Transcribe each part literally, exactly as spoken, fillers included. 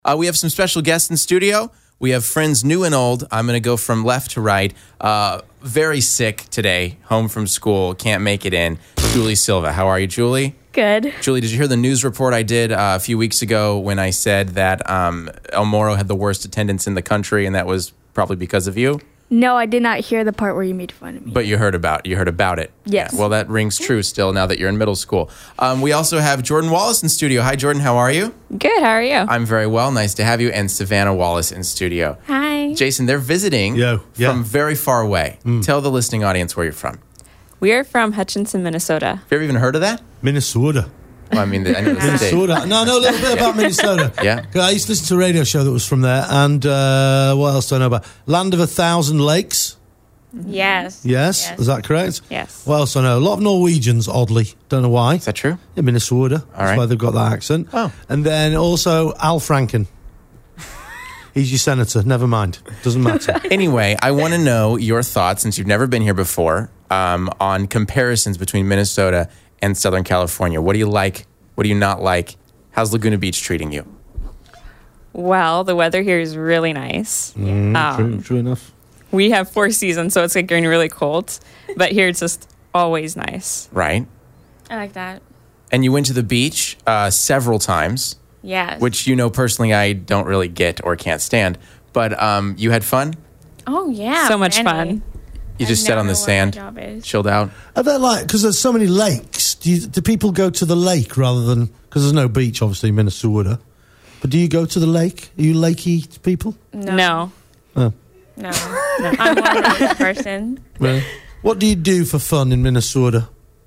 Uh, we have some special guests in studio. We have friends new and old. I'm going to go from left to right. Uh, very sick today, home from school, can't make it in. Julie Silva. How are you, Julie? Good. Julie, did you hear the news report I did uh, a few weeks ago when I said that um, El Moro had the worst attendance in the country, and that was probably because of you? No, I did not hear the part where you made fun of me. But you heard about you heard about it. Yes. Yeah, well, that rings true still now that you're in middle school. Um, we also have Jordan Wallace in studio. Hi, Jordan. How are you? Good. How are you? I'm very well. Nice to have you. And Savannah Wallace in studio. Hi. Jason, they're visiting Yo, yeah. from very far away. Mm. Tell the listening audience where you're from. We are from Hutchinson, Minnesota. Have you ever even heard of that? Minnesota. Well, I mean, I know the state. Minnesota. No, I know a little bit about Minnesota. Yeah. I used to listen to a radio show that was from there. And uh, what else do I know about? Land of a Thousand Lakes. Yes. Yes. Yes. Is that correct? Yes. What else do I know? A lot of Norwegians, oddly. Don't know why. Is that true? In Minnesota. That's right. why they've got that accent. Oh. And then also Al Franken. He's your senator. Never mind. Doesn't matter. Anyway, I want to know your thoughts, since you've never been here before, um, on comparisons between Minnesota and Southern California. What do you like? What do you not like? How's Laguna Beach treating you? Well, the weather here is really nice. Mm, Um, true, true enough. We have four seasons, so it's like getting really cold. But here it's just always nice. Right? I like that. And you went to the beach uh, several times, Yes. which you know personally I don't really get or can't stand. But um, you had fun? Oh, yeah. so much plenty. fun. You just I sat never on the know what my sand, job is. chilled out? Are there like, because there's so many lakes, do, you, do people go to the lake rather than, because there's no beach, obviously, in Minnesota. But do you go to the lake? Are you lakey people? No. No. Oh. No. no. I'm one of those person. Really? What do you do for fun in Minnesota?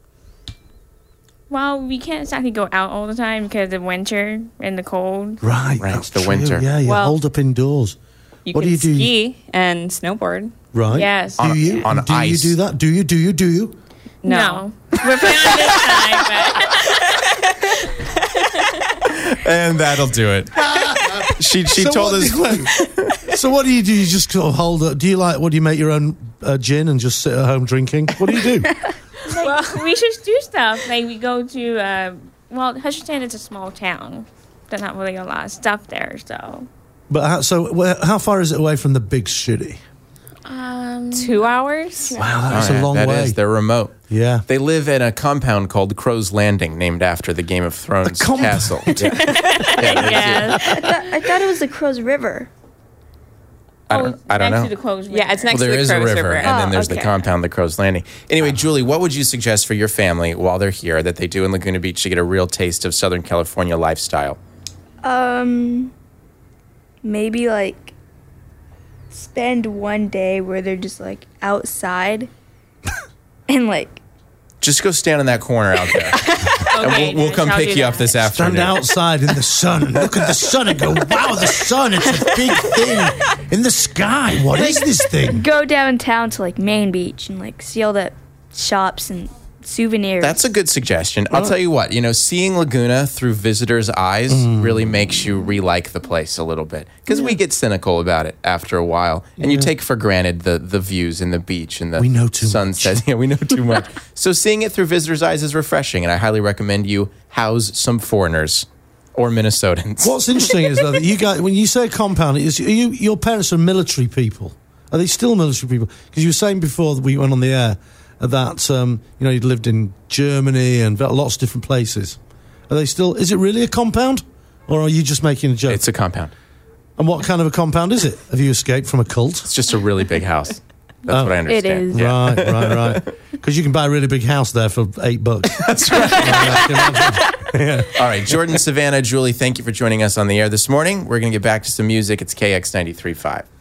Well, we can't exactly go out all the time because of winter and the cold. Right, Right, that's the true. winter. Yeah, you Well- hold up indoors. You What can do you do? ski and snowboard. Right. Yes. Do On- you? on do ice. you do that? Do you? Do you? Do you? No. We're planning this time, but And that'll do it. she she So told what us. do you- so what do you do? You just sort of hold up. Do you like? What do you make your own uh, gin and just sit at home drinking? What do you do? well, we should do stuff. Like we go to, uh, well, Hutchinson is a small town. There's not really a lot of stuff there, so. But how, so where, how far is it away from the big city? Um, Two hours? Wow, that's Oh, yeah, a long that way. is. They're remote. Yeah. They live in a compound called Crow's Landing, named after the Game of Thrones A compound? castle. Yeah. Yeah, they do. yeah. I thought, I thought it was the Crow's River. I don't, I don't next know. To the Clothes Yeah, it's next Well, there to is the a Crow's river, River. and then Oh, there's the okay. compound, the Crow's Landing. Anyway, Julie, what would you suggest for your family while they're here that they do in Laguna Beach to get a real taste of Southern California lifestyle? Um, maybe like spend one day where they're just like outside and like Just go stand in that corner out there, and Okay, we'll, we'll then come I'll pick do you up that. this afternoon. Stand outside in the sun and look at the sun and go, wow, the sun, it's a big thing in the sky. What is this thing? go downtown to like Main Beach and like see all the shops and souvenirs. That's a good suggestion. I'll tell you what, you know, seeing Laguna through visitors' eyes Mm. really makes you re-like the place a little bit. Because we get cynical about it after a while. And you take for granted the, the views and the beach and the We know too sunset. Yeah, we know too much. So seeing it through visitors' eyes is refreshing. And I highly recommend you house some foreigners or Minnesotans. What's interesting is though, that you guys, when you say compound, is you, your parents are military people. Are they still military people? Because you were saying before that we went on the air that um, you know you'd lived in Germany and lots of different places. Are they still? Is it really a compound, or are you just making a joke? It's a compound. And what kind of a compound is it? Have you escaped from a cult? It's just a really big house. That's Oh. what I understand. It is. Yeah. Right, right, right. Because you can buy a really big house there for eight bucks. That's right. I can imagine. All right, Jordan, Savannah, Julie, thank you for joining us on the air this morning. We're going to get back to some music. It's K X ninety-three point five.